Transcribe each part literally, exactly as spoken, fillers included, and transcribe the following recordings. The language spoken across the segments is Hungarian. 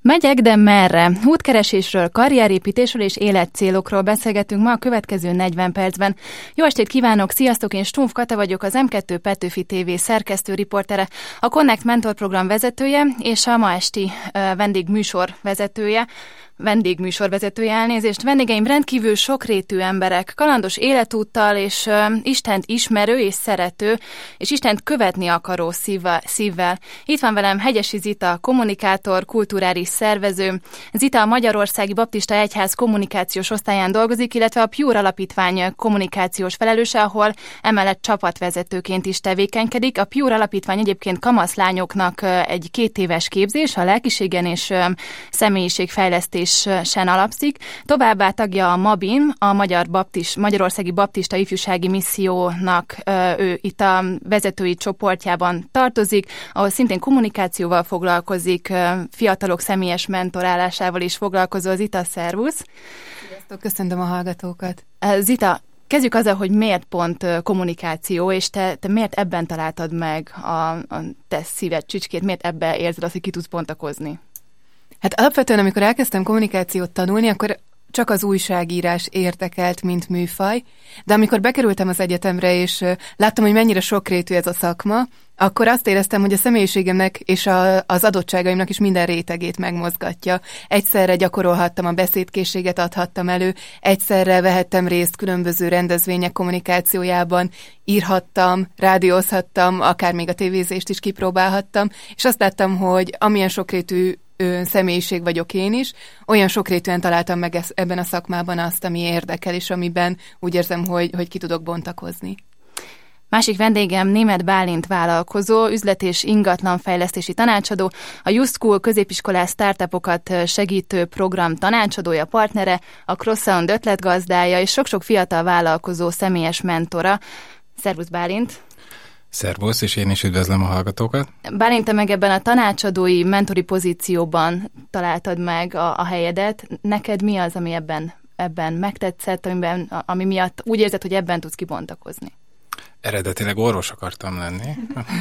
Megyek, de merre? Útkeresésről, karrierépítésről és életcélokról beszélgetünk ma a következő negyven percben. Jó estét kívánok, sziasztok, én Stumpf Kata vagyok, az em kettő Petőfi té vé szerkesztő riportere, a Connect Mentor program vezetője és a ma esti uh, vendégműsor vezetője. vendégműsorvezetője elnézést. Vendégeim rendkívül sokrétű emberek, kalandos életúttal és uh, Istent ismerő és szerető, és Istent követni akaró szívvel, szívvel. Itt van velem Hegyesi Zita, kommunikátor, kulturális szervező. Zita a Magyarországi Baptista Egyház kommunikációs osztályán dolgozik, illetve a Pure Alapítvány kommunikációs felelőse, ahol emellett csapatvezetőként is tevékenykedik. A Pure Alapítvány egyébként kamaszlányoknak uh, egy két éves képzés, a lelkiségen és uh, személyiségfejlesztés sen alapszik. Továbbá tagja a MABIM, a Magyar Baptist, Magyarországi Baptista Ifjúsági Missziónak, ő itt a vezetői csoportjában tartozik, ahol szintén kommunikációval foglalkozik, fiatalok személyes mentorálásával is foglalkozó. Zita, szervusz! Sziasztok, köszöntöm a hallgatókat! Zita, kezdjük azzal, hogy miért pont kommunikáció, és te, te miért ebben találtad meg a, a te szíved csücskét, miért ebben érzed azt, hogy ki tudsz bontakozni? Hát alapvetően, amikor elkezdtem kommunikációt tanulni, akkor csak az újságírás érdekelt, mint műfaj, de amikor bekerültem az egyetemre, és láttam, hogy mennyire sokrétű ez a szakma, akkor azt éreztem, hogy a személyiségemnek és a, az adottságaimnak is minden rétegét megmozgatja. Egyszerre gyakorolhattam a beszédkészséget, adhattam elő, egyszerre vehettem részt különböző rendezvények kommunikációjában, írhattam, rádiózhattam, akár még a tévézést is kipróbálhattam, és azt láttam, hogy amilyen sokrétű személyiség vagyok én is, olyan sokrétűen találtam meg ebben a szakmában azt, ami érdekel, és amiben úgy érzem, hogy, hogy ki tudok bontakozni. Másik vendégem Németh Bálint vállalkozó, üzlet- és ingatlanfejlesztési tanácsadó, a YouSchool középiskolás startupokat segítő program tanácsadója, partnere, a CrossSound ötletgazdája, és sok-sok fiatal vállalkozó személyes mentora. Szervusz, Bálint! Szervusz, és én is üdvözlöm a hallgatókat. Bálint, te meg ebben a tanácsadói, mentori pozícióban találtad meg a, a helyedet. Neked mi az, ami ebben, ebben megtetszett, amiben, ami miatt úgy érzed, hogy ebben tudsz kibontakozni? Eredetileg orvos akartam lenni,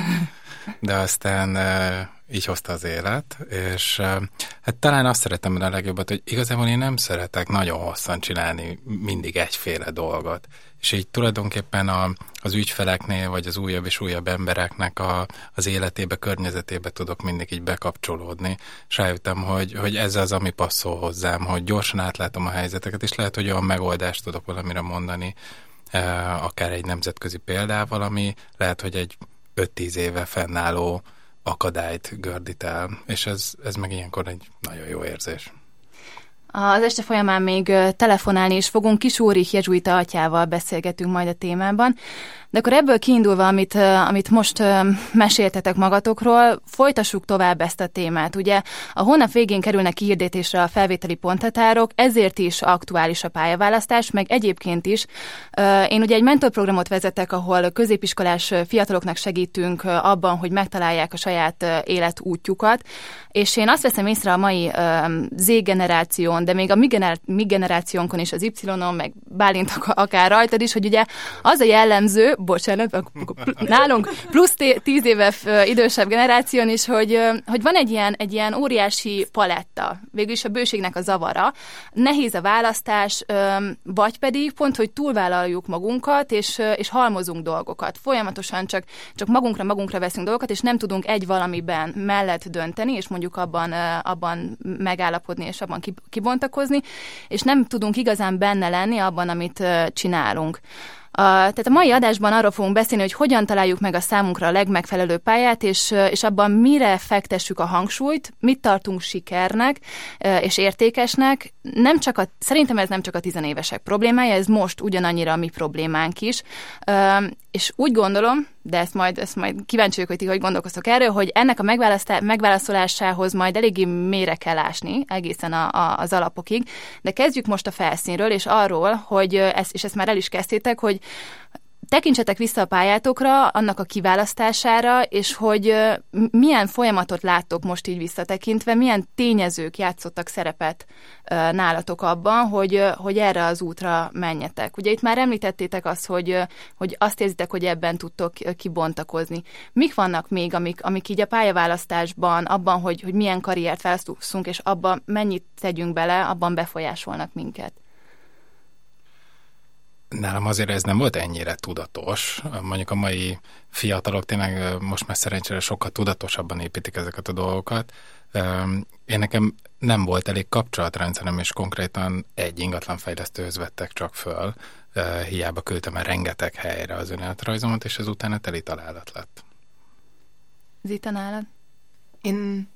de aztán e, így hozta az élet, és e, hát talán azt szeretem benne a legjobbat, hogy igazából én nem szeretek nagyon hosszan csinálni mindig egyféle dolgot. És így tulajdonképpen a, az ügyfeleknél, vagy az újabb és újabb embereknek a, az életébe, környezetébe tudok mindig így bekapcsolódni. És rájöttem, hogy, hogy ez az, ami passzol hozzám, hogy gyorsan átlátom a helyzeteket, és lehet, hogy olyan megoldást tudok valamire mondani, akár egy nemzetközi példával, ami lehet, hogy egy öt-tíz éve fennálló akadályt gördít el, és ez, ez meg ilyenkor egy nagyon jó érzés. Az este folyamán még telefonálni is fogunk, Kis Ulrich jezsuita atyával beszélgetünk majd a témában. De akkor ebből kiindulva, amit, amit most meséltetek magatokról, folytassuk tovább ezt a témát. Ugye a hónap végén kerülnek kihirdetésre a felvételi ponthatárok, ezért is aktuális a pályaválasztás, meg egyébként is. Én ugye egy mentorprogramot vezetek, ahol középiskolás fiataloknak segítünk abban, hogy megtalálják a saját életútjukat, és én azt veszem észre a mai Z-generáción, de még a mi, gener- mi generációnkon is, az Y-on, meg Bálint akár rajtad is, hogy ugye az a jellemző, bocsánat, nálunk plusz tíz éve idősebb generáción is, hogy, hogy van egy ilyen, egy ilyen óriási paletta, végülis a bőségnek a zavara, nehéz a választás, vagy pedig pont, hogy túlvállaljuk magunkat, és, és halmozunk dolgokat. Folyamatosan csak, csak magunkra, magunkra veszünk dolgokat, és nem tudunk egy valamiben mellett dönteni, és mondjuk abban, abban megállapodni, és abban kibontakozni, és nem tudunk igazán benne lenni abban, amit csinálunk. A, tehát a mai adásban arról fogunk beszélni, hogy hogyan találjuk meg a számunkra a legmegfelelőbb pályát, és, és abban mire fektessük a hangsúlyt, mit tartunk sikernek és értékesnek. Nem csak a, szerintem ez nem csak a tizenévesek problémája, ez most ugyanannyira a mi problémánk is. És úgy gondolom, de ezt majd, ezt majd kíváncsi vagyok, hogy ti hogy gondolkoztok erről, hogy ennek a megválaszolásához majd eléggé mélyre kell ásni, egészen a, a, az alapokig. De kezdjük most a felszínről, és arról, hogy ezt, és ezt már el is kezdtétek, hogy tekintsetek vissza a pályátokra, annak a kiválasztására, és hogy milyen folyamatot láttok most így visszatekintve, milyen tényezők játszottak szerepet nálatok abban, hogy, hogy erre az útra menjetek. Ugye itt már említettétek azt, hogy, hogy azt érzitek, hogy ebben tudtok kibontakozni. Mik vannak még, amik, amik így a pályaválasztásban, abban, hogy, hogy milyen karriert választunk, és abban mennyit tegyünk bele, abban befolyásolnak minket? Nálam azért ez nem volt ennyire tudatos. Mondjuk a mai fiatalok tényleg most már szerencsére sokkal tudatosabban építik ezeket a dolgokat. Én nekem nem volt elég kapcsolatrendszerem, és konkrétan egy ingatlanfejlesztőhöz vettek csak föl. Hiába küldtem el rengeteg helyre az önéletrajzomat, és ez utána teli találat lett. Zita, nálad? Én,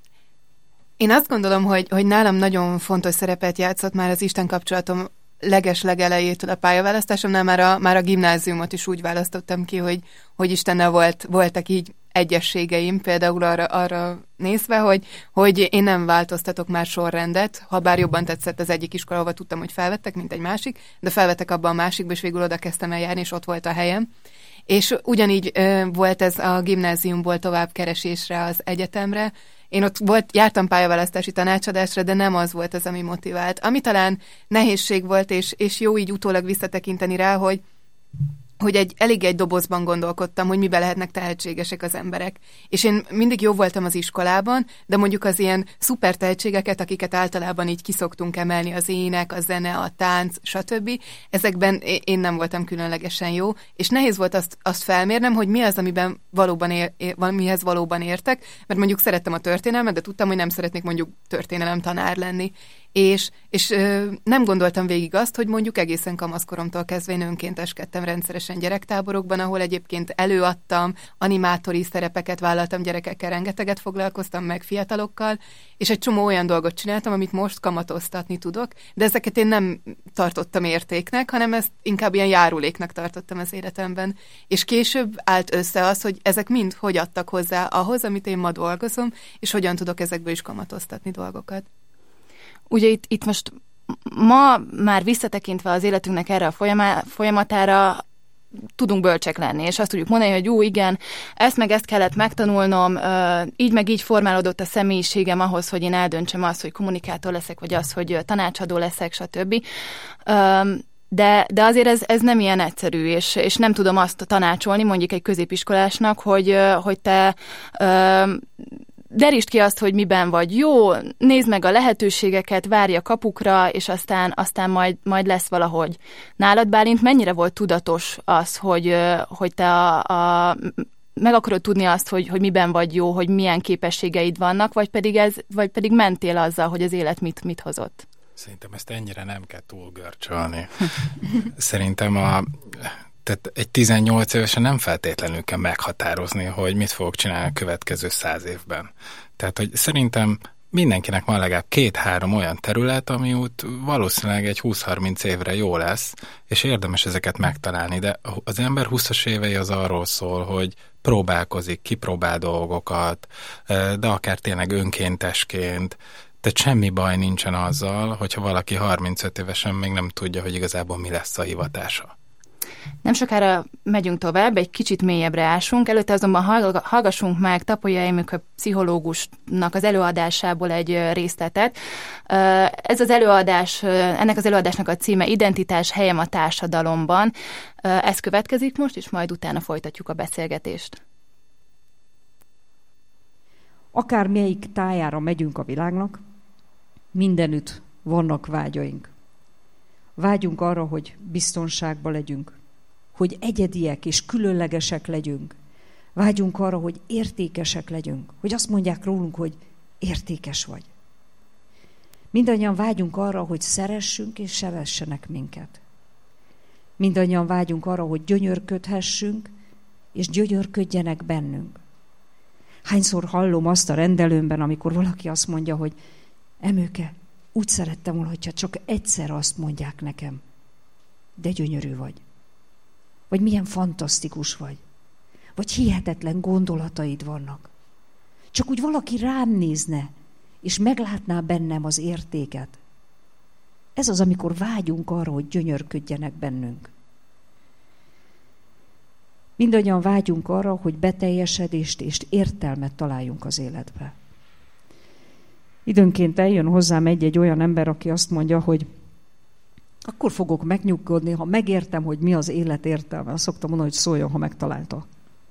én azt gondolom, hogy, hogy nálam nagyon fontos szerepet játszott már az Isten kapcsolatom leges legelejétől a pályaválasztásomnál, már a, már a gimnáziumot is úgy választottam ki, hogy, hogy Istennel volt, voltak így egyességeim, például arra, arra nézve, hogy, hogy én nem változtatok már sorrendet, ha bár jobban tetszett az egyik iskola, ahova tudtam, hogy felvettek, mint egy másik, de felvettek abba a másikba, és végül oda kezdtem el járni, és ott volt a helyem. És ugyanígy ö, volt ez a gimnáziumból tovább keresésre az egyetemre. Én ott volt, jártam pályaválasztási tanácsadásra, de nem az volt az, ami motivált. Ami talán nehézség volt, és, és jó így utólag visszatekinteni rá, hogy hogy egy, elég egy dobozban gondolkodtam, hogy miben lehetnek tehetségesek az emberek. És én mindig jó voltam az iskolában, de mondjuk az ilyen szuper tehetségeket, akiket általában így kiszoktunk emelni, az ének, a zene, a tánc, stb. Ezekben én nem voltam különlegesen jó, és nehéz volt azt, azt felmérnem, hogy mi az, amiben valóban ér, mihez valóban értek, mert mondjuk szerettem a történelmet, de tudtam, hogy nem szeretnék mondjuk történelem tanár lenni. És, és ö, nem gondoltam végig azt, hogy mondjuk egészen kamaszkoromtól kezdve én önkénteskedtem rendszeresen gyerektáborokban, ahol egyébként előadtam, animátori szerepeket vállaltam gyerekekkel, rengeteget foglalkoztam meg fiatalokkal, és egy csomó olyan dolgot csináltam, amit most kamatoztatni tudok, de ezeket én nem tartottam értéknek, hanem ezt inkább ilyen járuléknak tartottam az életemben. És később állt össze az, hogy ezek mind hogy adtak hozzá ahhoz, amit én ma dolgozom, és hogyan tudok ezekből is kamatoztatni dolgokat. Ugye itt, itt most ma már visszatekintve az életünknek erre a folyamá, folyamatára tudunk bölcsek lenni, és azt tudjuk mondani, hogy jó, igen, ezt meg ezt kellett megtanulnom, így meg így formálódott a személyiségem ahhoz, hogy én eldöntsem azt, hogy kommunikátor leszek, vagy az, hogy tanácsadó leszek, stb. De, de azért ez, ez nem ilyen egyszerű, és, és nem tudom azt tanácsolni mondjuk egy középiskolásnak, hogy, hogy te derítsd ki azt, hogy miben vagy jó, nézd meg a lehetőségeket, várj a kapukra, és aztán, aztán majd, majd lesz valahogy. Nálad, Bálint, mennyire volt tudatos az, hogy, hogy te a, a, meg akarod tudni azt, hogy, hogy miben vagy jó, hogy milyen képességeid vannak, vagy pedig, ez, vagy pedig mentél azzal, hogy az élet mit, mit hozott? Szerintem ezt ennyire nem kell túl görcsölni. Szerintem a... Tehát egy tizennyolc évesen nem feltétlenül kell meghatározni, hogy mit fogok csinálni a következő száz évben. Tehát, hogy szerintem mindenkinek van legalább két-három olyan terület, ami út valószínűleg egy húsz-harminc évre jó lesz, és érdemes ezeket megtalálni, de az ember húszas évei az arról szól, hogy próbálkozik, kipróbál dolgokat, de akár tényleg önkéntesként, tehát semmi baj nincsen azzal, hogyha valaki harmincöt évesen még nem tudja, hogy igazából mi lesz a hivatása. Nem sokára megyünk tovább, egy kicsit mélyebbre ásunk, előtte azonban hallgassunk meg Tapolya Emőke pszichológusnak az előadásából egy részletet. Ez az előadás, ennek az előadásnak a címe Identitás, helyem a társadalomban. Ez következik most, és majd utána folytatjuk a beszélgetést. Akár melyik tájára megyünk a világnak, mindenütt vannak vágyaink. Vágyunk arra, hogy biztonságban legyünk, hogy egyediek és különlegesek legyünk. Vágyunk arra, hogy értékesek legyünk, hogy azt mondják rólunk, hogy értékes vagy. Mindannyian vágyunk arra, hogy szeressünk és sevessenek minket. Mindannyian vágyunk arra, hogy gyönyörködhessünk, és gyönyörködjenek bennünk. Hányszor hallom azt a rendelőmben, amikor valaki azt mondja, hogy Emőke, úgy szerettem volna, hogyha csak egyszer azt mondják nekem, de gyönyörű vagy. Vagy milyen fantasztikus vagy. Vagy hihetetlen gondolataid vannak. Csak úgy valaki rám nézne, és meglátná bennem az értéket. Ez az, amikor vágyunk arra, hogy gyönyörködjenek bennünk. Mindannyian vágyunk arra, hogy beteljesedést és értelmet találjunk az életbe. Időnként eljön hozzám egy-egy olyan ember, aki azt mondja, hogy akkor fogok megnyugodni, ha megértem, hogy mi az élet értelme. Azt szoktam mondani, hogy szóljon, ha megtalálta.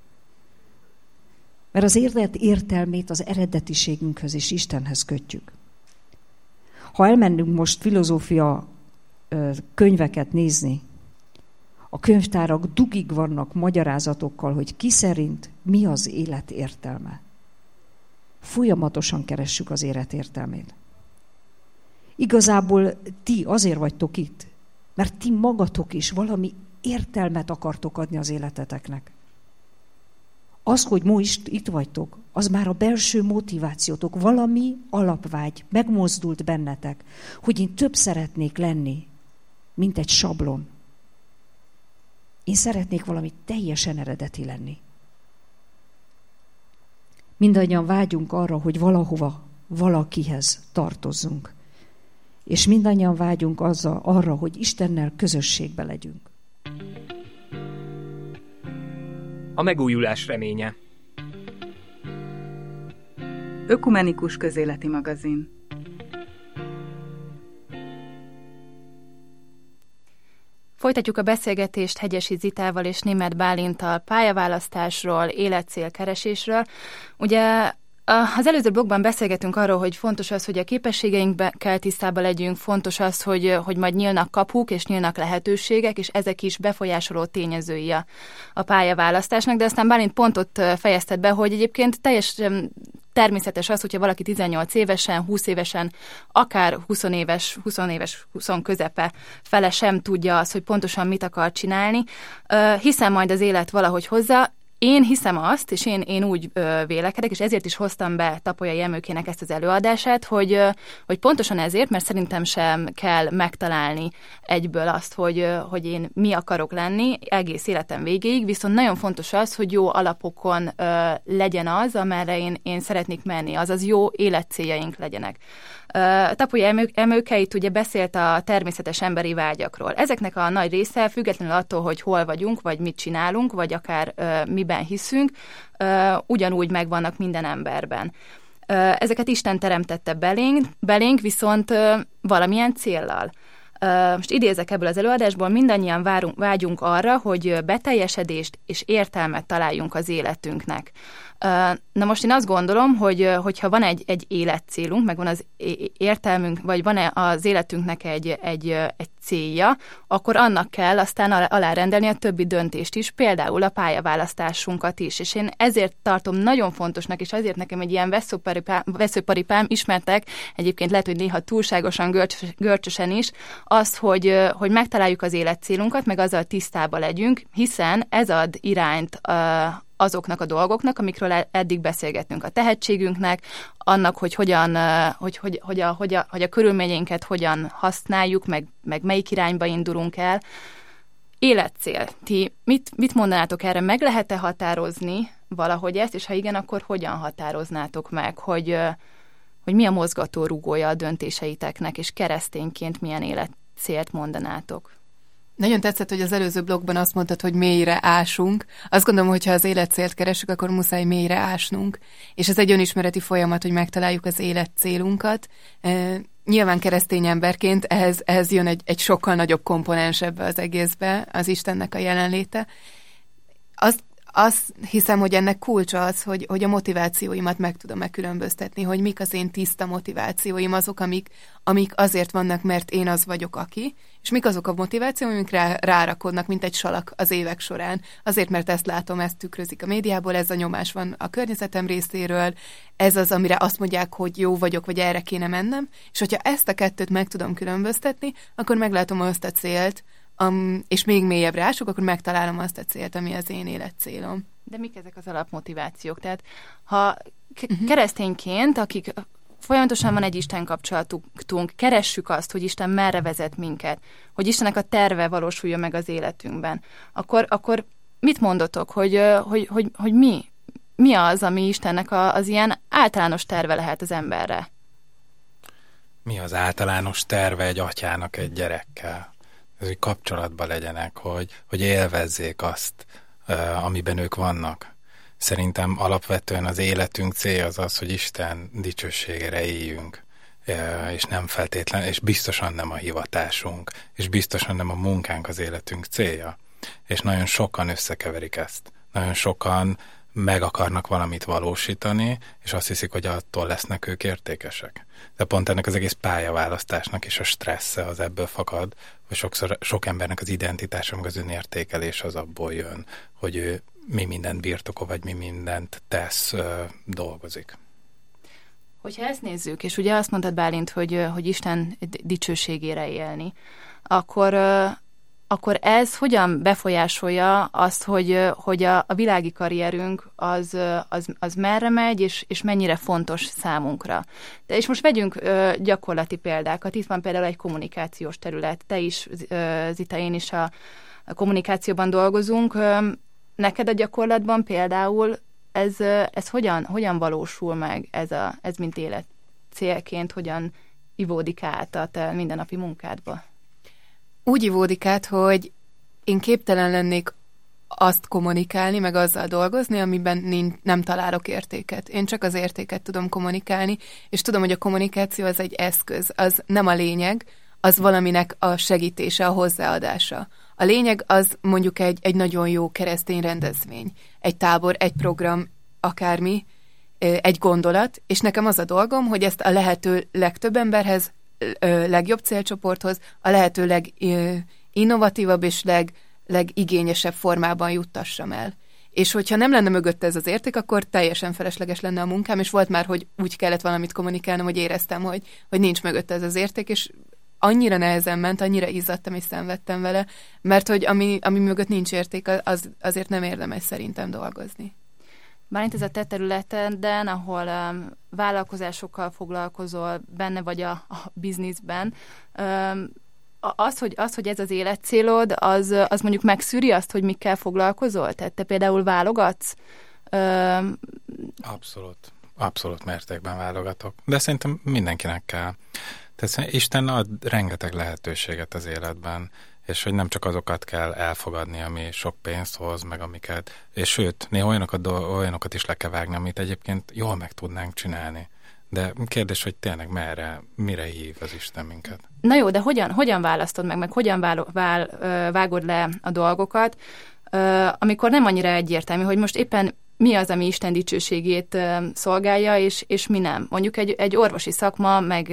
Mert az élet értelmét az eredetiségünkhöz és Istenhez kötjük. Ha elmennünk most filozófia könyveket nézni, a könyvtárak dugig vannak magyarázatokkal, hogy ki szerint mi az élet értelme. Folyamatosan keressük az élet értelmét. Igazából ti azért vagytok itt, mert ti magatok is valami értelmet akartok adni az életeteknek. Az, hogy most itt vagytok, az már a belső motivációtok, valami alapvágy, megmozdult bennetek, hogy én több szeretnék lenni, mint egy sablon. Én szeretnék valami teljesen eredeti lenni. Mindannyian vágyunk arra, hogy valahova, valakihez tartozzunk. És mindannyian vágyunk azzal, arra, hogy Istennel közösségbe legyünk. A megújulás reménye. Ökumenikus közéleti magazin. Folytatjuk a beszélgetést Hegyesi Zitával és Németh Bálinttal pályaválasztásról, életcélkeresésről. Ugye az előző blogban beszélgetünk arról, hogy fontos az, hogy a képességeinkkel tisztában legyünk, fontos az, hogy, hogy majd nyílnak kapuk és nyílnak lehetőségek, és ezek is befolyásoló tényezői a, a pályaválasztásnak, de aztán Bálint pont ott fejezted be, hogy egyébként teljesen természetes az, hogyha valaki tizennyolc évesen, húsz évesen, akár húsz éves, húsz éves, húsz közepe fele sem tudja azt, hogy pontosan mit akar csinálni, hiszen majd az élet valahogy hozza. Én hiszem azt, és én, én úgy ö, vélekedek, és ezért is hoztam be Tapolyai Emőkének ezt az előadását, hogy, ö, hogy pontosan ezért, mert szerintem sem kell megtalálni egyből azt, hogy, ö, hogy én mi akarok lenni egész életem végéig, viszont nagyon fontos az, hogy jó alapokon ö, legyen az, amerre én, én szeretnék menni, azaz jó életcéljaink legyenek. Tapolyai Emőke itt ugye beszélt a természetes emberi vágyakról. Ezeknek a nagy része, függetlenül attól, hogy hol vagyunk, vagy mit csinálunk, vagy akár ö, miben hiszünk, ö, ugyanúgy megvannak minden emberben. Ö, ezeket Isten teremtette belénk, belénk viszont ö, valamilyen céllal. Ö, most idézek ebből az előadásból, mindannyian várunk, vágyunk arra, hogy beteljesedést és értelmet találjunk az életünknek. Na most én azt gondolom, hogy hogyha van egy, egy életcélunk, meg van az értelmünk, vagy van az életünknek egy, egy, egy célja, akkor annak kell aztán alárendelni a többi döntést is, például a pályaválasztásunkat is. És én ezért tartom nagyon fontosnak, és azért nekem egy ilyen veszőparipám, veszőparipám ismertek, egyébként lehet, hogy néha túlságosan görcsös, görcsösen is, az, hogy, hogy megtaláljuk az életcélunkat, meg azzal tisztában legyünk, hiszen ez ad irányt azoknak a dolgoknak, amikről eddig beszélgettünk, a tehetségünknek, annak, hogy hogyan, hogy, hogy, hogy, a, hogy, a, hogy a körülményeinket hogyan használjuk, meg, meg melyik irányba indulunk el. Életcél. Ti mit, mit mondanátok erre? Meg lehet-e határozni valahogy ezt, és ha igen, akkor hogyan határoznátok meg, hogy, hogy mi a mozgatórugója a döntéseiteknek, és keresztényként milyen életcélt mondanátok? Nagyon tetszett, hogy az előző blogban azt mondtad, hogy mélyre ásunk. Azt gondolom, hogy ha az életcélt keresünk, akkor muszáj mélyre ásnunk. És ez egy önismereti folyamat, hogy megtaláljuk az életcélunkat. E, nyilván keresztény emberként ehhez, ehhez jön egy, egy sokkal nagyobb komponens ebbe az egészbe, az Istennek a jelenléte. Azt Azt hiszem, hogy ennek kulcsa az, hogy, hogy a motivációimat meg tudom megkülönböztetni, hogy mik az én tiszta motivációim, azok, amik, amik azért vannak, mert én az vagyok, aki, és mik azok a motivációim, amik rá, rárakodnak, mint egy salak az évek során. Azért, mert ezt látom, ezt tükrözik a médiából, ez a nyomás van a környezetem részéről, ez az, amire azt mondják, hogy jó vagyok, vagy erre kéne mennem, és hogyha ezt a kettőt meg tudom különböztetni, akkor meglátom azt a célt, Um, és még mélyebbre ások, akkor megtalálom azt a célt, ami az én életcélom. De mik ezek az alapmotivációk? Tehát ha k- uh-huh. keresztényként, akik folyamatosan van egy Isten kapcsolatunk, keressük azt, hogy Isten merre vezet minket, hogy Istennek a terve valósuljon meg az életünkben, akkor, akkor mit mondotok, hogy, hogy, hogy, hogy mi? Mi az, ami Istennek a, az ilyen általános terve lehet az emberre? Mi az általános terve egy atyának egy gyerekkel? Hogy kapcsolatban legyenek, hogy, hogy élvezzék azt, amiben ők vannak. Szerintem alapvetően az életünk célja az az, hogy Isten dicsőségére éljünk, és nem feltétlen, és biztosan nem a hivatásunk, és biztosan nem a munkánk az életünk célja. És nagyon sokan összekeverik ezt. Nagyon sokan meg akarnak valamit valósítani, és azt hiszik, hogy attól lesznek ők értékesek. De pont ennek az egész pályaválasztásnak is a stressze az ebből fakad, hogy sokszor sok embernek az identitása, meg az önértékelés az abból jön, hogy ő mi mindent birtokol, vagy mi mindent tesz, dolgozik. Hogyha ezt nézzük, és ugye azt mondtad, Bálint, hogy, hogy Isten dicsőségére élni, akkor, akkor ez hogyan befolyásolja azt, hogy, hogy a, a világi karrierünk az, az, az merre megy, és, és mennyire fontos számunkra. De és most vegyünk gyakorlati példákat. Itt van például egy kommunikációs terület. Te is, Zita, én is a, a kommunikációban dolgozunk. Neked a gyakorlatban például ez, ez hogyan, hogyan valósul meg, ez, a, ez mint élet célként, hogyan ivódik át a te mindennapi munkádba? Úgy ivódik át, hogy én képtelen lennék azt kommunikálni, meg azzal dolgozni, amiben nincs, nem találok értéket. Én csak az értéket tudom kommunikálni, és tudom, hogy a kommunikáció az egy eszköz, az nem a lényeg, az valaminek a segítése, a hozzáadása. A lényeg az mondjuk egy, egy nagyon jó keresztény rendezvény, egy tábor, egy program, akármi, egy gondolat, és nekem az a dolgom, hogy ezt a lehető legtöbb emberhez, legjobb célcsoporthoz, a lehető leginnovatívabb és leg, legigényesebb formában juttassam el. És hogyha nem lenne mögötte ez az érték, akkor teljesen felesleges lenne a munkám, és volt már, hogy úgy kellett valamit kommunikálnom, hogy éreztem, hogy, hogy nincs mögötte ez az érték, és annyira nehezen ment, annyira izzadtam és szenvedtem vele, mert hogy ami, ami mögött nincs érték, az, azért nem érdemes szerintem dolgozni. Bármint ez a te területen, ahol um, vállalkozásokkal foglalkozol, benne vagy a, a bizniszben, um, az, hogy, az, hogy ez az életcélod, az, az mondjuk megszűri azt, hogy mikkel foglalkozol? Tehát te például válogatsz? Um, abszolút. Abszolút mértékben válogatok. De szerintem mindenkinek kell. Tehát Isten ad rengeteg lehetőséget az életben, és hogy nem csak azokat kell elfogadni, ami sok pénzt hoz, meg amiket, és sőt, néha olyanokat, olyanokat is le kell vágni, amit egyébként jól meg tudnánk csinálni. De kérdés, hogy tényleg merre, mire hív az Isten minket? Na jó, de hogyan, hogyan választod meg, meg hogyan vál, vál, vágod le a dolgokat, amikor nem annyira egyértelmű, hogy most éppen mi az, ami Isten dicsőségét szolgálja, és, és mi nem. Mondjuk egy, egy orvosi szakma, meg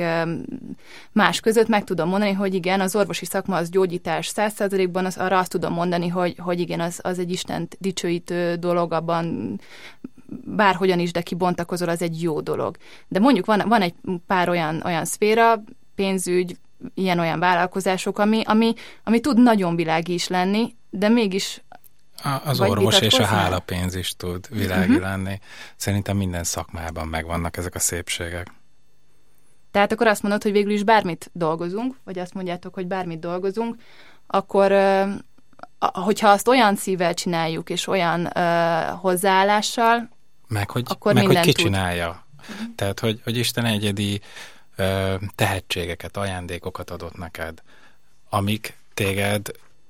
más között meg tudom mondani, hogy igen, az orvosi szakma az gyógyítás száz százalékban, az, arra azt tudom mondani, hogy, hogy igen, az, az egy Istent dicsőítő dolog, abban bárhogyan is, de kibontakozol, az egy jó dolog. De mondjuk van, van egy pár olyan, olyan szféra, pénzügy, ilyen-olyan vállalkozások, ami, ami, ami tud nagyon világi is lenni, de mégis az orvos és a hálapénz is tud világi uh-huh. lenni. Szerintem minden szakmában megvannak ezek a szépségek. Tehát akkor azt mondod, hogy végül is bármit dolgozunk, vagy azt mondjátok, hogy bármit dolgozunk, akkor hogyha azt olyan szívvel csináljuk, és olyan hozzáállással, meg hogy, akkor meg, hogy ki tud. csinálja. Uh-huh. Tehát, hogy, hogy Isten egyedi tehetségeket, ajándékokat adott neked, amik téged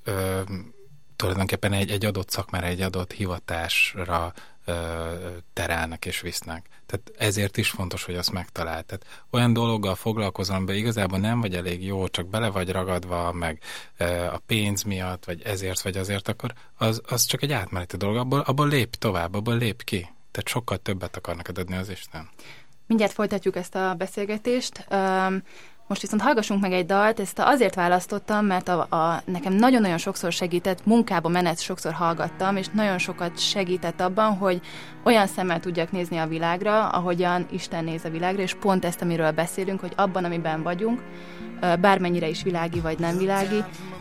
tulajdonképpen egy, egy adott szakmára, egy adott hivatásra ö, terelnek és visznek. Tehát ezért is fontos, hogy azt megtaláld. Tehát olyan dologgal foglalkozom, amiben igazából nem vagy elég jó, csak bele vagy ragadva, meg ö, a pénz miatt, vagy ezért, vagy azért, akkor az, az csak egy átmeneti dolog. Abból, abból lép tovább, abból lép ki. Tehát sokkal többet akar neked adni az Isten. Mindjárt folytatjuk ezt a beszélgetést. Um, Most viszont hallgassunk meg egy dalt, ezt azért választottam, mert a, a, nekem nagyon-nagyon sokszor segített, munkába menet sokszor hallgattam, és nagyon sokat segített abban, hogy olyan szemmel tudjak nézni a világra, ahogyan Isten néz a világra, és pont ezt, amiről beszélünk, hogy abban, amiben vagyunk, bármennyire is világi vagy nem világi,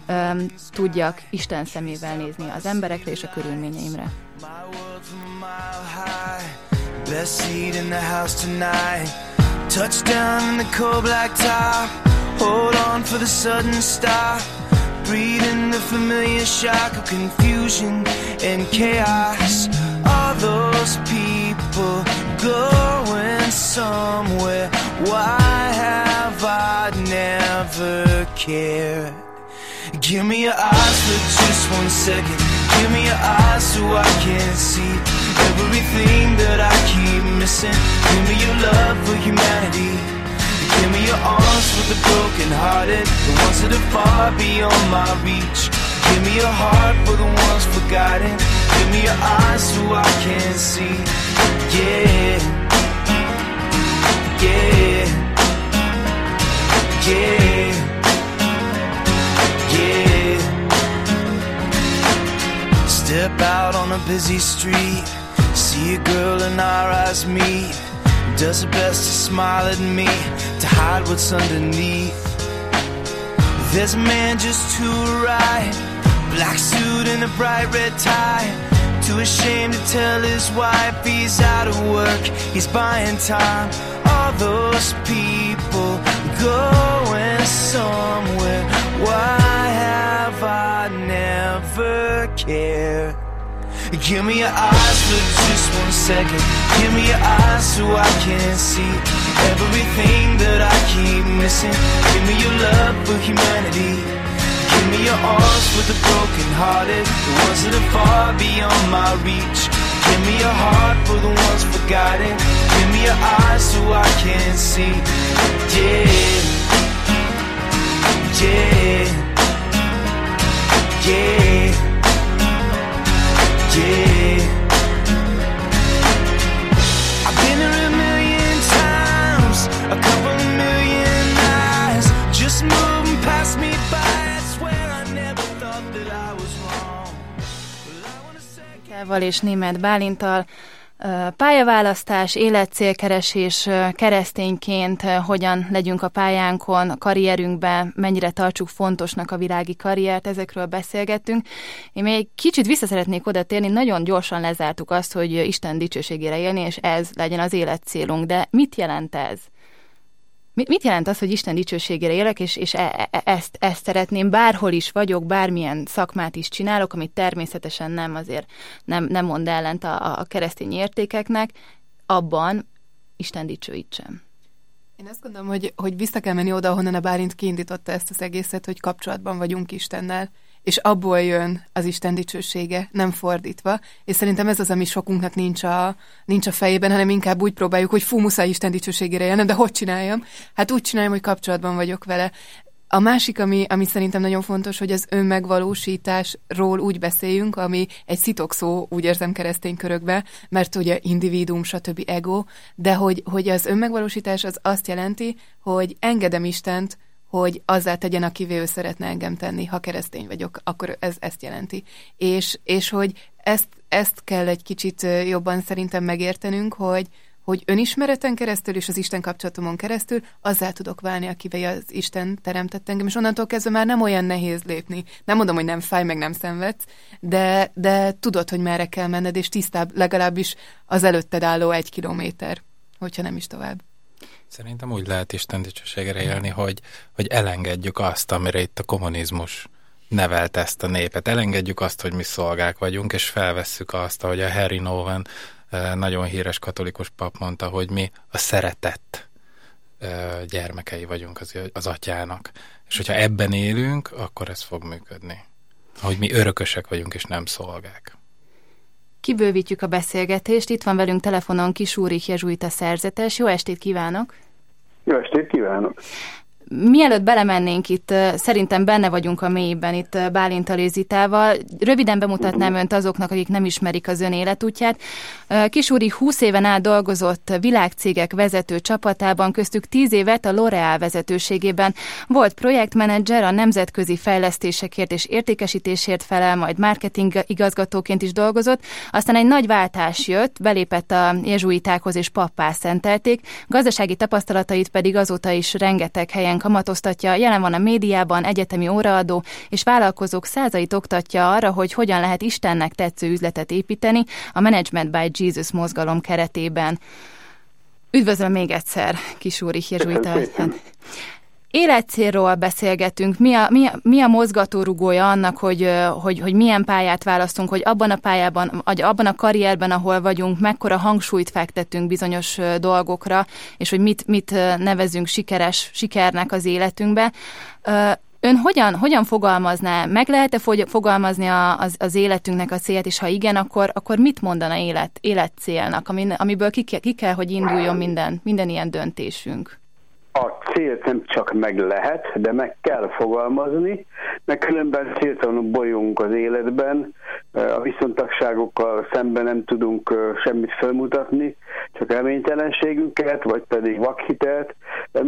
tudjak Isten szemével nézni az emberekre és a körülményeimre. Touchdown in the cold black top. Hold on for the sudden stop. Breathe in the familiar shock of confusion and chaos. All those people going somewhere. Why have I never cared? Give me your eyes for just one second. Give me your eyes so I can see everything that I keep missing. Give me your love for humanity. Give me your arms for the broken hearted, the ones that are far beyond my reach. Give me your heart for the ones forgotten. Give me your eyes so I can see. Yeah, yeah, yeah, yeah. Step out on a busy street, see a girl and our eyes meet. Does her best to smile at me, to hide what's underneath. There's a man just to her right, black suit and a bright red tie. Too ashamed to tell his wife he's out of work, he's buying time. All those people going somewhere. Why have I never cared? Give me your eyes for just one second. Give me your eyes so I can see everything that I keep missing. Give me your love for humanity. Give me your arms for the broken hearted, the ones that are far beyond my reach. Give me your heart for the ones forgotten. Give me your eyes so I can see. Yeah, yeah, yeah, yeah. I've been there a million times, a couple million eyes just moving past me by. És Németh Bálinttal pályaválasztás, életcélkeresés, keresztényként hogyan legyünk a pályánkon, a karrierünkben, mennyire tartsuk fontosnak a világi karriert, ezekről beszélgettünk. Én még kicsit vissza szeretnék oda térni, nagyon gyorsan lezártuk azt, hogy Isten dicsőségére élni, és ez legyen az életcélunk, de mit jelent ez? Mit jelent az, hogy Isten dicsőségére élek, és, és e, e, ezt, ezt szeretném, bárhol is vagyok, bármilyen szakmát is csinálok, amit természetesen nem azért nem, nem mond ellent a, a keresztény értékeknek, abban Isten dicsőítsem. Én azt gondolom, hogy, hogy vissza kell menni oda, ahonnan a Bálint kiindította ezt az egészet, hogy kapcsolatban vagyunk Istennel, és abból jön az Isten dicsősége, nem fordítva, és szerintem ez az, ami sokunknak nincs a, nincs a fejében, hanem inkább úgy próbáljuk, hogy fú, muszáj Isten dicsőségére élnem, de hogy csináljam? Hát úgy csináljam, hogy kapcsolatban vagyok vele. A másik, ami, ami szerintem nagyon fontos, hogy az önmegvalósításról úgy beszéljünk, ami egy szitokszó, úgy érzem keresztény körökbe, mert ugye individuum, stb. Ego, de hogy, hogy az önmegvalósítás az azt jelenti, hogy engedem Istent, hogy azzá tegyen, akivé ő szeretne engem tenni, ha keresztény vagyok, akkor ez ezt jelenti. És, és hogy ezt, ezt kell egy kicsit jobban szerintem megértenünk, hogy, hogy önismereten keresztül és az Isten kapcsolatomon keresztül azzá tudok válni, akivé az Isten teremtett engem, és onnantól kezdve már nem olyan nehéz lépni. Nem mondom, hogy nem fáj, meg nem szenvedsz, de, de tudod, hogy merre kell menned, és tisztább legalábbis az előtted álló egy kilométer, hogyha nem is tovább. Szerintem úgy lehet Isten dicsőségére élni, hogy, hogy elengedjük azt, amire itt a kommunizmus nevelt ezt a népet. Elengedjük azt, hogy mi szolgák vagyunk, és felvesszük azt, ahogy a Harry Nowen nagyon híres katolikus pap mondta, hogy mi a szeretett gyermekei vagyunk az, az atyának. És hogyha ebben élünk, akkor ez fog működni. Hogy mi örökösek vagyunk, és nem szolgák. Kibővítjük a beszélgetést. Itt van velünk telefonon Kiss Ulrich jezsuita szerzetes. Jó estét kívánok! Jó estét kívánok! Mielőtt belemennénk itt, szerintem benne vagyunk a mélyben itt Bálinttal és Zitával. Röviden bemutatnám önt azoknak, akik nem ismerik az ön életútját. Kiss Ulrich húsz éven át dolgozott világcégek vezető csapatában, köztük tíz évet a L'Oréal vezetőségében. Volt projektmenedzser, a nemzetközi fejlesztésekért és értékesítésért felel, majd marketing igazgatóként is dolgozott. Aztán egy nagy váltás jött, belépett a jezsuitákhoz és pappá szentelték. Gazdasági tapasztalatait pedig azóta is rengeteg helyen kamatoztatja, jelen van a médiában, egyetemi óraadó, és vállalkozók százait oktatja arra, hogy hogyan lehet Istennek tetsző üzletet építeni a Management by Jesus mozgalom keretében. Üdvözlöm még egyszer, Kiss Ulrich jezsuita. Életcélról beszélgetünk. Mi a, mi a, mi a mozgatórugója annak, hogy, hogy, hogy milyen pályát választunk, hogy abban a pályában, vagy abban a karrierben, ahol vagyunk, mekkora hangsúlyt fektetünk bizonyos dolgokra, és hogy mit, mit nevezünk sikeres, sikernek az életünkbe. ön hogyan, hogyan fogalmazná, meg lehet-e fogalmazni a, az, az életünknek a célt, és ha igen, akkor, akkor mit mondana élet, életcélnak, ami, amiből ki, ki kell, hogy induljon minden, minden ilyen döntésünk? A célt nem csak meg lehet, de meg kell fogalmazni, mert különben céltalanul bolyunk az életben, a viszontagságokkal szemben nem tudunk semmit felmutatni, csak reménytelenségünket, vagy pedig vakhitelt,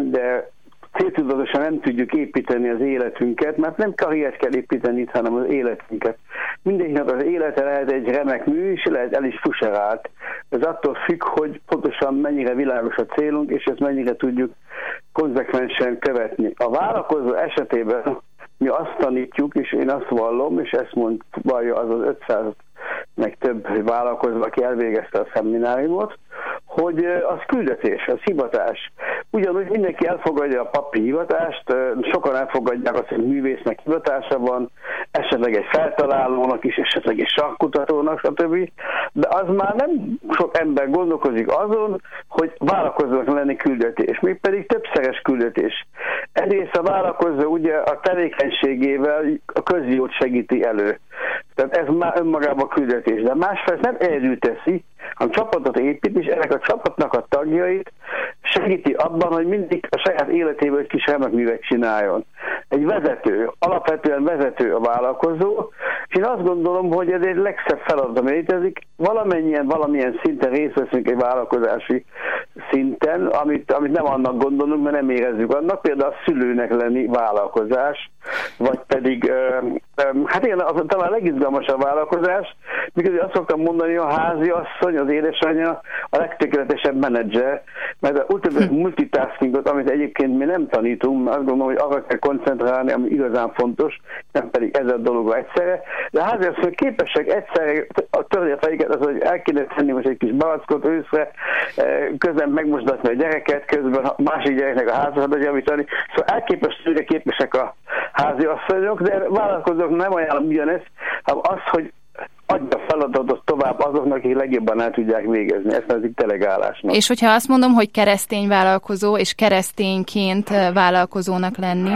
de céltudatosan nem tudjuk építeni az életünket, mert nem karriert kell építeni itt, hanem az életünket. Mindenkinek az élete lehet egy remek mű, és lehet el is fuserált. Ez attól függ, hogy pontosan mennyire világos a célunk, és ezt mennyire tudjuk konzekvensen követni. A vállalkozó esetében mi azt tanítjuk, és én azt vallom, és ezt mondja az az ötszáz meg több vállalkozó, aki elvégezte a szemináriumot, hogy az küldetés, az hivatás. Ugyanúgy mindenki elfogadja a papi hivatást, sokan elfogadják azt, hogy művésznek hivatása van, esetleg egy feltalálónak is, esetleg egy sakkutatónak, stb. De az már nem sok ember gondolkozik azon, hogy vállalkozónak lenni küldetés, mégpedig többszeres küldetés. Egyrészt a vállalkozó ugye a tevékenységével a közjót segíti elő. Tehát ez már önmagában küldetés. De másfelől nem egyedül teszi, hanem csapatot épít, és ennek a csapatnak a tagjait segíti abban, hogy mindig a saját életéből egy kis remek művet csináljon. Egy vezető, alapvetően vezető a vállalkozó, és én azt gondolom, hogy ez egy legszebb feladat, ami létezik. Valamennyien, valamilyen szinten részt veszünk egy vállalkozási szinten, amit, amit nem annak gondolunk, mert nem érezzük annak, például a szülőnek lenni vállalkozás, vagy pedig, hát igen, az talán a legizgalmasabb vállalkozás, miközben azt szoktam mondani, a háziasszony, az édesanyja a legtökéletesebb menedzser, mert a úgynevezett multitaskingot, amit egyébként mi nem tanítunk, mert azt gondolom, hogy arra kell koncentrálni, ami igazán fontos, nem pedig ezzel dologra egyszerre, de a háziasszony képesek egyszerre a törni a fejüket, az, hogy el kéne tenni most egy kis balackot őszre, közben megmosdatni a gyereket, közben a másik gyereknek a házadat javítani, szóval elképesztőre képesek a háziasszonyok, de vállalkozók nem ajánlom ugyanezt, hanem az, hogy adja feladatot tovább azoknak, akik legjobban el tudják végezni. Ezt nevezik delegálásnak. És hogyha azt mondom, hogy keresztény vállalkozó, és keresztényként vállalkozónak lenni?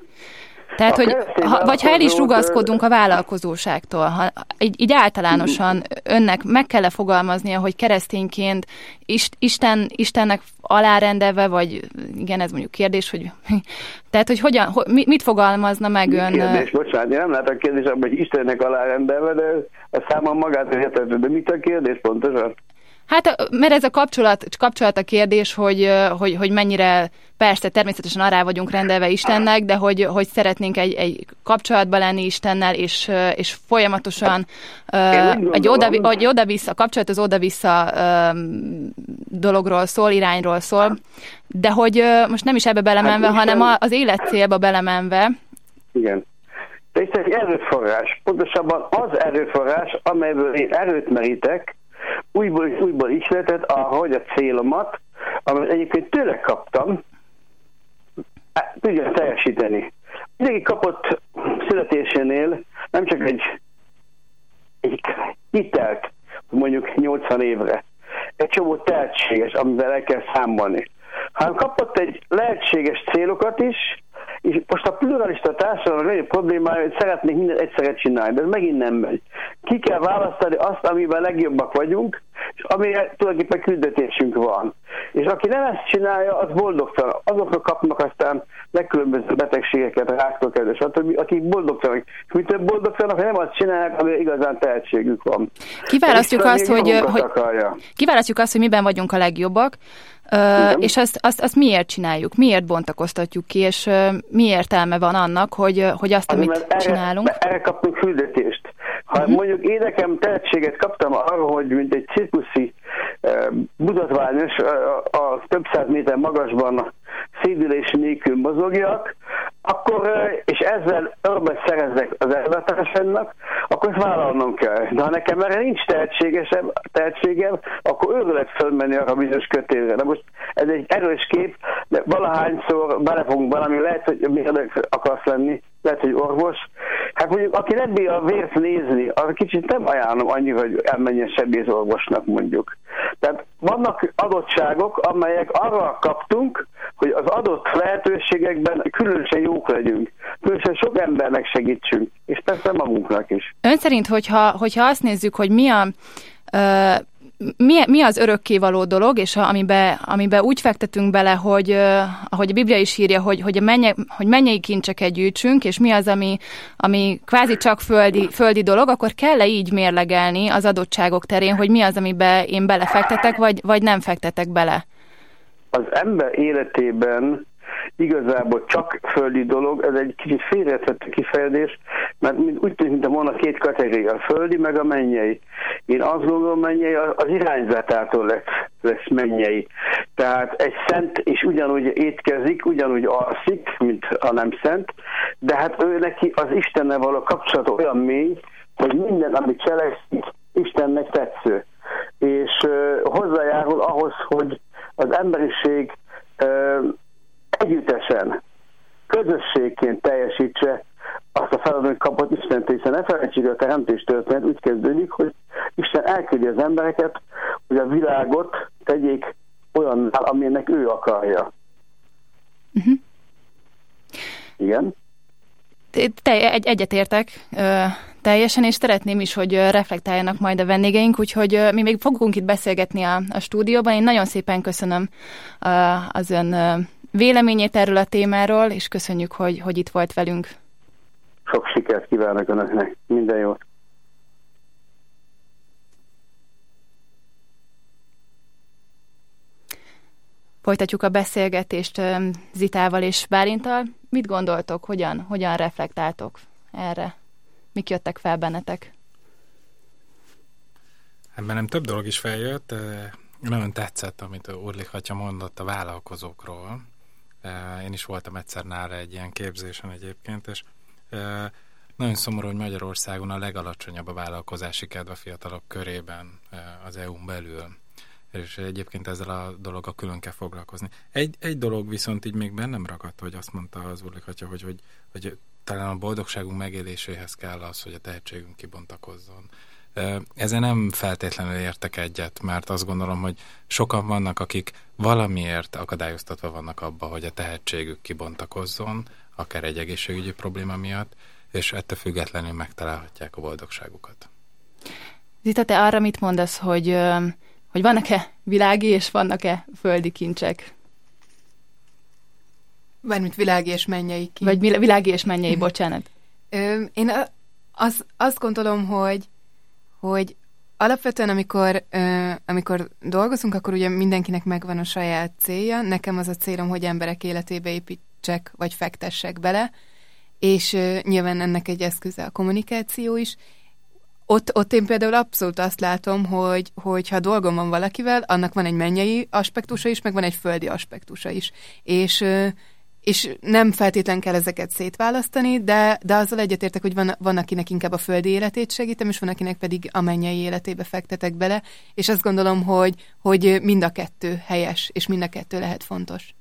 Tehát, hogy, ha, vagy ha el is rugaszkodunk a vállalkozóságtól, ha, így, így általánosan önnek meg kell-e fogalmaznia, hogy keresztényként Isten, Istennek alárendelve, vagy igen, ez mondjuk kérdés, hogy tehát, hogy hogyan, ho, mit fogalmazna meg ön? Kérdés, bocsánat, én nem látok kérdés abban, hogy Istennek alárendelve, de a számom magát értető, de mit a kérdés pontosan? Hát, mert ez a kapcsolat, kapcsolat a kérdés, hogy, hogy, hogy mennyire, persze, természetesen arra vagyunk rendelve Istennek, de hogy, hogy szeretnénk egy, egy kapcsolatban lenni Istennel, és, és folyamatosan egy, oda, egy oda-vissza, a kapcsolat az oda-vissza dologról szól, irányról szól, de hogy most nem is ebbe belemenve, hát, hanem az életcélba belemenve. Igen. De ez egy erőforrás. Pontosabban az erőforrás, amelyből én erőt merítek, újból és újból ismertet, ahogy a célomat, amit egyébként tőle kaptam, tudja teljesíteni. Mindenki kapott születésénél nem csak egy, egy hitelt, mondjuk nyolcvan évre, egy csomó tehetséges, amivel el kell számolni, hanem kapott egy lehetséges célokat is, és most a pluralista társadalom legnagyobb problémája, hogy szeretnék mindent egyszerre csinálni, de ez megint nem megy. Ki kell választani azt, amiben legjobbak vagyunk, és amire tulajdonképpen küldetésünk van. És aki nem ezt csinálja, az boldogtalan. Azokra kapnak aztán legkülönböző betegségeket, ráktól, stb., akik boldogtalanok. És mit több boldogtalanok, ha nem azt csinálják, amire igazán tehetségük van. Kiválasztjuk azt, hogy, hogy, kiválasztjuk azt, hogy miben vagyunk a legjobbak, Uh, és azt, azt, azt miért csináljuk, miért bontakoztatjuk ki, és uh, mi értelme van annak, hogy, hogy azt, Azért, amit erre, csinálunk. Erre kaptunk küldetést. Ha uh-huh. mondjuk én nekem tehetséget kaptam arra, hogy mint egy cirkuszi uh, mutatványos uh, a több száz méter magasban szédülés nélkül mozogjak, akkor, uh, és ezzel örömet szerezzek az elvártásomnak, akkor ezt vállalnom kell. De ha nekem erre nincs tehetségesem, tehetségem, akkor őrület fölmenni arra bizonyos kötélre. De most ez egy erős kép, de valahányszor belefogunk valami, lehet, hogy miért akarsz lenni, lehet, hogy orvos. Hát mondjuk, aki nem bír a vért nézni, az kicsit nem ajánlom annyira, hogy elmenjen sebészorvosnak mondjuk. Tehát vannak adottságok, amelyek arra kaptunk, hogy hogy az adott lehetőségekben különösen jók legyünk, különösen sok embernek segítsünk, és persze magunknak is. Ön szerint, hogyha, hogyha azt nézzük, hogy mi a... Uh, Mi, mi az örökkévaló dolog, és a, amiben amibe úgy fektetünk bele, hogy uh, ahogy a Biblia is írja, hogy, hogy, a menye, hogy mennyei kincseket gyűjtsünk, és mi az, ami, ami kvázi csak földi, földi dolog, akkor kell-e így mérlegelni az adottságok terén, hogy mi az, amiben én belefektetek, vagy, vagy nem fektetek bele? Az ember életében igazából csak földi dolog, ez egy kicsit félreérthető kifejezés, mert úgy tűnik, mint volna két kategória, a földi meg a mennyei. Én azt gondolom, mennyei az irányzatától lesz, lesz mennyei. Tehát egy szent is ugyanúgy étkezik, ugyanúgy alszik, mint a nem szent, de hát ő neki az Istennel való kapcsolat olyan mély, hogy minden, amit cselekszik, Istennek tetsző. És uh, hozzájárul ahhoz, hogy az emberiség uh, együttesen, közösségként teljesítse azt a feladatot, kapott Istentől, hiszen ne felejtsük, a teremtés történet úgy kezdődik, hogy Isten elküldi az embereket, hogy a világot tegyék olyannál, amilyennek ő akarja. Uh-huh. Igen? Te, egy, egyetértek ö, teljesen, és szeretném is, hogy reflektáljanak majd a vendégeink, úgyhogy ö, mi még fogunk itt beszélgetni a, a stúdióban. Én nagyon szépen köszönöm ö, az ön ö, véleményét erről a témáról, és köszönjük, hogy, hogy itt volt velünk. Sok sikert kívánok önöknek. Minden jót. Folytatjuk a beszélgetést Zitával és Bálinttal. Mit gondoltok, hogyan, hogyan reflektáltok erre? Mik jöttek fel bennetek? Bennem több dolog is feljött. Nagyon tetszett, amit Urlik atya mondott a vállalkozókról. Én is voltam egyszer nála egy ilyen képzésen egyébként, és nagyon szomorú, hogy Magyarországon a legalacsonyabb a vállalkozási kedv a fiatalok körében az é u-n belül. És egyébként ezzel a dologgal külön kell foglalkozni. Egy, egy dolog viszont így még bennem ragadt, hogy azt mondta az Urlik atya, hogy, hogy, hogy talán a boldogságunk megéléséhez kell az, hogy a tehetségünk kibontakozzon. Ezzel nem feltétlenül értek egyet, mert azt gondolom, hogy sokan vannak, akik valamiért akadályoztatva vannak abba, hogy a tehetségük kibontakozzon, akár egy egészségügyi probléma miatt, és ettől függetlenül megtalálhatják a boldogságukat. Zita, te arra mit mondasz, hogy, hogy vannak-e világi és vannak-e földi kincsek? Bármit világi és mennyei kincs. Vagy világi és mennyei, bocsánat. Én az, azt gondolom, hogy hogy alapvetően, amikor, uh, amikor dolgozunk, akkor ugye mindenkinek megvan a saját célja. Nekem az a célom, hogy emberek életébe építsek, vagy fektessek bele, és uh, nyilván ennek egy eszköze a kommunikáció is. Ott, ott én például abszolút azt látom, hogy, hogy ha dolgom van valakivel, annak van egy mennyei aspektusa is, meg van egy földi aspektusa is. És uh, és nem feltétlen kell ezeket szétválasztani, de, de azzal egyetértek, hogy van, van, akinek inkább a földi életét segítem, és van, akinek pedig a mennyei életébe fektetek bele, és azt gondolom, hogy, hogy mind a kettő helyes, és mind a kettő lehet fontos.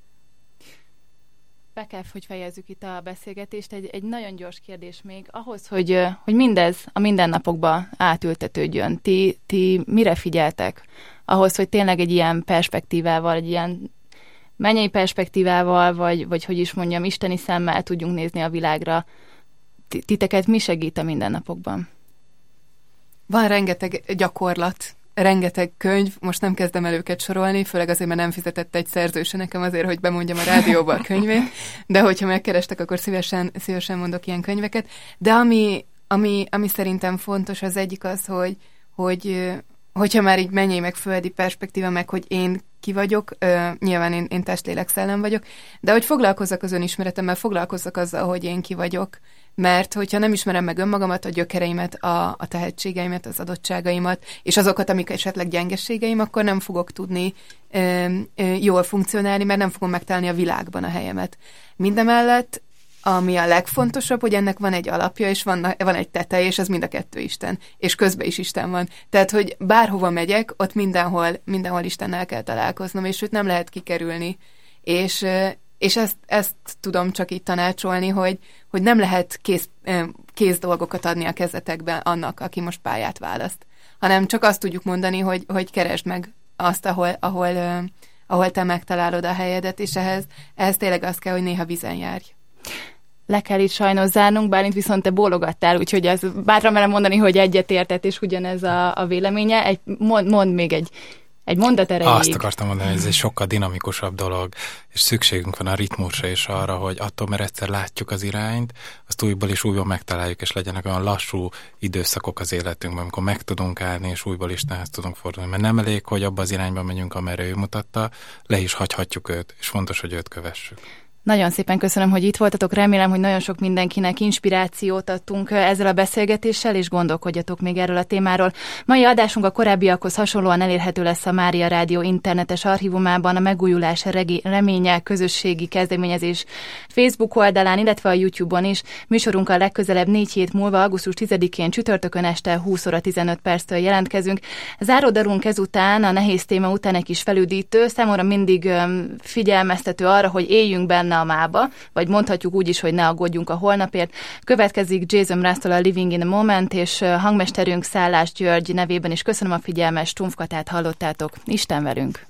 Be kell, hogy fejezzük itt a beszélgetést. Egy, egy nagyon gyors kérdés még. Ahhoz, hogy, hogy mindez a mindennapokba átültetődjön, ti, ti mire figyeltek? Ahhoz, hogy tényleg egy ilyen perspektívával, egy ilyen mennyei perspektívával, vagy, vagy hogy is mondjam, isteni szemmel tudjunk nézni a világra. Titeket mi segít a mindennapokban? Van rengeteg gyakorlat, rengeteg könyv, most nem kezdem el őket sorolni, főleg azért, mert nem fizetett egy szerző se nekem azért, hogy bemondjam a rádióba a könyvét, de hogyha megkerestek, akkor szívesen, szívesen mondok ilyen könyveket. De ami, ami, ami szerintem fontos, az egyik az, hogy, hogy hogyha már így mennyei meg földi perspektíva, meg hogy én ki vagyok, uh, nyilván én, én testlélek szellem vagyok, de hogy foglalkozzak az önismeretemmel, foglalkozzak azzal, hogy én ki vagyok, mert hogyha nem ismerem meg önmagamat, a gyökereimet, a, a tehetségeimet, az adottságaimat, és azokat, amik esetleg gyengességeim, akkor nem fogok tudni uh, uh, jól funkcionálni, mert nem fogom megtalálni a világban a helyemet. Mindemellett, ami a legfontosabb, hogy ennek van egy alapja, és van, van egy teteje, és az mind a kettő Isten. És közben is Isten van. Tehát, hogy bárhova megyek, ott mindenhol, mindenhol Istennel kell találkoznom, és őt nem lehet kikerülni. És, és ezt, ezt tudom csak így tanácsolni, hogy, hogy nem lehet kész, kész dolgokat adni a kezetekbe annak, aki most pályát választ. Hanem csak azt tudjuk mondani, hogy, hogy keresd meg azt, ahol, ahol, ahol te megtalálod a helyedet, és ehhez, ehhez tényleg az kell, hogy néha vizen járj. Le kell itt sajnos zárnunk, Bálint viszont te bólogattál, úgyhogy ez bátran merem mondani, hogy egyetértett, és ugyanez a, a véleménye. Egy, mond, mond még egy, egy mondat erejéig. Azt akartam mondani, hogy ez egy sokkal dinamikusabb dolog, és szükségünk van a ritmusra és arra, hogy attól, mert egyszer látjuk az irányt, azt újból és újból megtaláljuk, és legyenek olyan lassú időszakok az életünkben, amikor meg tudunk állni, és újból Istenhez tudunk fordulni. Mert nem elég, hogy abba az irányba megyünk, amerre ő mutatta, le is hagyhatjuk őt, és fontos, hogy őt kövessük. Nagyon szépen köszönöm, hogy itt voltatok. Remélem, hogy nagyon sok mindenkinek inspirációt adtunk ezzel a beszélgetéssel, és gondolkodjatok még erről a témáról. Mai adásunk a korábbiakhoz hasonlóan elérhető lesz a Mária Rádió internetes archívumában, a Megújulás Reménye közösségi kezdeményezés Facebook oldalán, illetve a YouTube-on is. Műsorunkkal legközelebb négy hét múlva, augusztus tizedikén csütörtökön este húsz óra tizenöt perctől jelentkezünk. Záródalunk ezután, a nehéz téma után egy kis felüdítő, számomra mindig figyelmeztető arra, hogy éljünk benne a mába, vagy mondhatjuk úgy is, hogy ne aggódjunk a holnapért. Következik Jason Mraz-tól a Living in the Moment, és hangmesterünk Szállás György nevében is köszönöm a figyelmet, Stumpf Katát hallottátok. Isten velünk!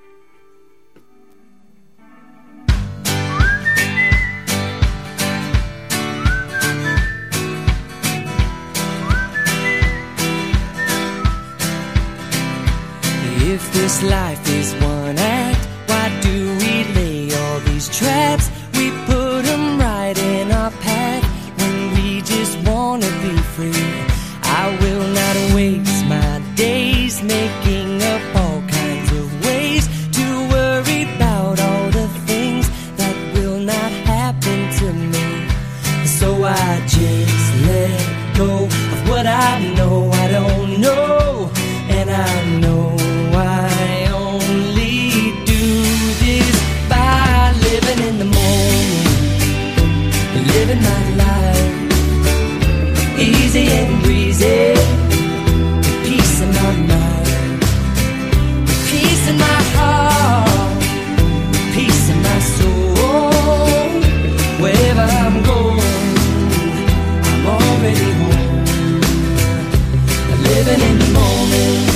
If this life is one act, why do we lay all these traps? We put them right in our path when we just wanna be free. I will not waste my days making up all kinds of ways to worry about all the things that will not happen to me. So I just let go of what I know I don't know, and I know I only do this by living in the moment, living my life easy and breezy, peace in my mind, peace in my heart, peace in my soul. Wherever I'm going, I'm already home, living in the moment.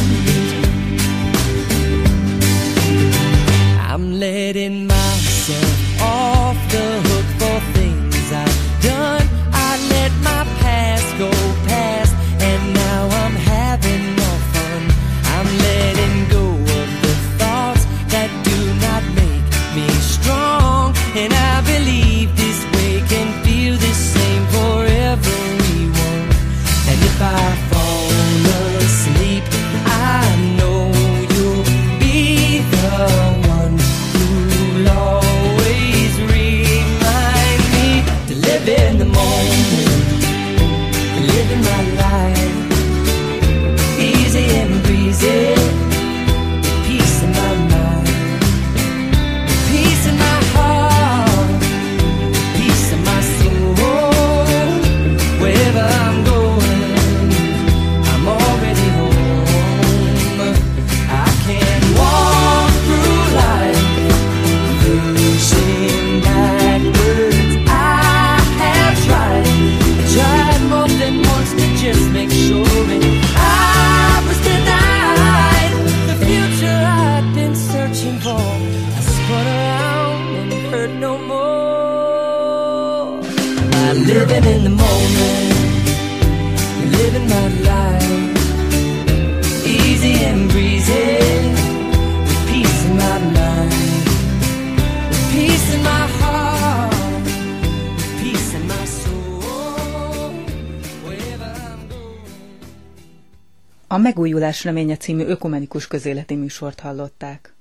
I'm letting myself off the hook for things I've done. I let my past go past, and now I'm having more fun. I'm letting go of the thoughts that do not make me strong, and I believe this way can feel the same for everyone. And if I fall asleep, I know you'll be the one who'll always remind me to live in the moment, living my life easy and breezy, peace in my mind, peace in my heart, peace in my soul. Wherever I'm going, I'm already home. I can walk through life pushing backwards. I have tried, I tried more than once to just make sure, and I was denied the future I'd been searching for. I spun around and hurt no more. I'm living in the moment, living my life easy and breezy, with peace in my mind, with peace in my heart, with peace in my soul. Wherever I'm going. A Megújulás Reménye című ökumenikus közéleti műsort hallották.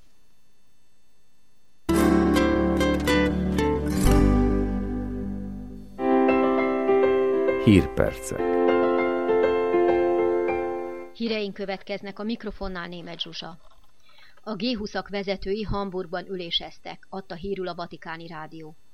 Hírpercek. Híreink következnek, a mikrofonnál Németh Zsuzsa. A gé húszak vezetői Hamburgban üléseztek, adta hírül a Vatikáni Rádió.